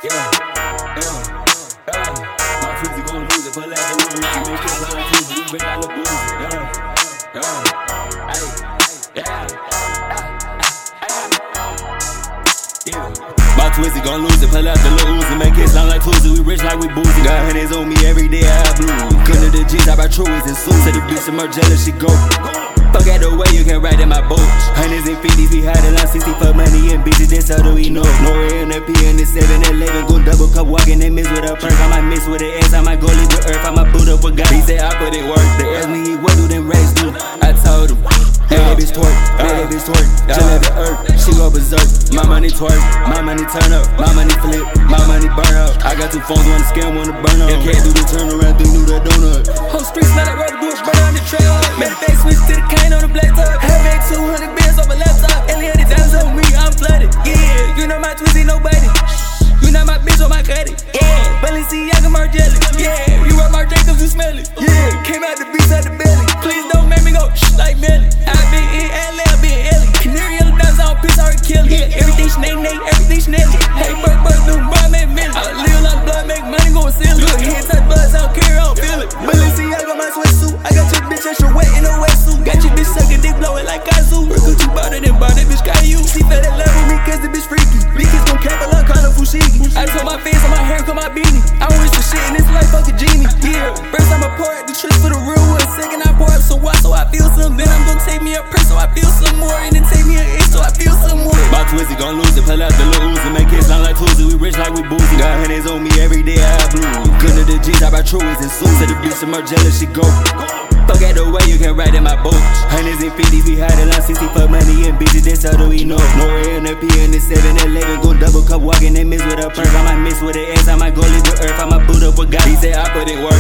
Yeah, my Twizzy gon' lose it, pull out the Uzi, make it sound like Twizzy, we bring out the boozy. My Twizzy gon' lose it, pull out the Lil Uzi, make it sound like Twizzy, we rich like we boozy. Got hundreds on me every day, I have blues. Come to the G's, I buy Truies and suits. To the bitch, some more jealous, she go. Fuck out the way, you can ride in my boat. Hundreds and fifties, we had it on 60 for money and bitches, that's how do we know. No in the P and the 7-11, go double cup walking and miss with a perk. I might miss with an S, I might go leave the earth, I might boot up with God. He said I put it work, they asked me what do them race do. I told him, bad bitch twerk, chill at the earth, she go berserk. My money twerk, my money turn up, my money flip, my money burn up. I got two phones, one to scam, one to burn up. Can't do the turnaround, think do the donut. Whole street smell like rubber boots, burn on the trail. Made a big switch to the cane on the black top. Had make 200 bands off a laptop. Ellie had it down on me, I'm flooded. Yeah, you know my Twizzy, nobody. You not my bitch or my credit. Yeah, Balenciaga Margiela. Yeah, you rock Marc Jacobs, you smell it. Yeah, came out the beast out the belly. Please don't make me go like Melly. I been in LA, I been Ellie. Canary yellow diamonds on piss, I kill it. Yeah, everything Snake, everything Snelly. Hey, Burke, new boy, make Millie. I live like blood, make money, go silly. Look, head touch buzz, I don't care, I don't feel it. Balenciaga my sweatsuit. I got your bitch extra wet in a wetsuit. Got your bitch sucking dick, blowing like Kazoo. Gucci bought it and bought it, bitch got you. She fell in love with me cause the bitch freaky. Bitches gon' cap a lot, call her Fushigi. I told my face on my hair, cut my beanie. I don't wish for shit in this life, fuck a genie. Yeah, first I'm a pour out the tricks for the real one. Second I pour up some water so I feel some. Then I'm gon' take me a press so I feel some more. And then take me an inch so I feel some more. My Twizzy gon' lose it, pull out the Lil Uzi, make it sound like Twizzy, we rich like we boozy. Got hundreds on me every day, I have blues. Come to the G's, I buy Truies and suits. To the bitch, some more jealous, she go. Fuck out the way, you can ride in my boat. Hundreds and fifties, we had it on 60 for money and bitches, that's how do we know. No in the P and the 7-11, go double cup walking and miss with a perk. I might miss with an S, I might go leave the earth, I might boot up with God. He said I put it work.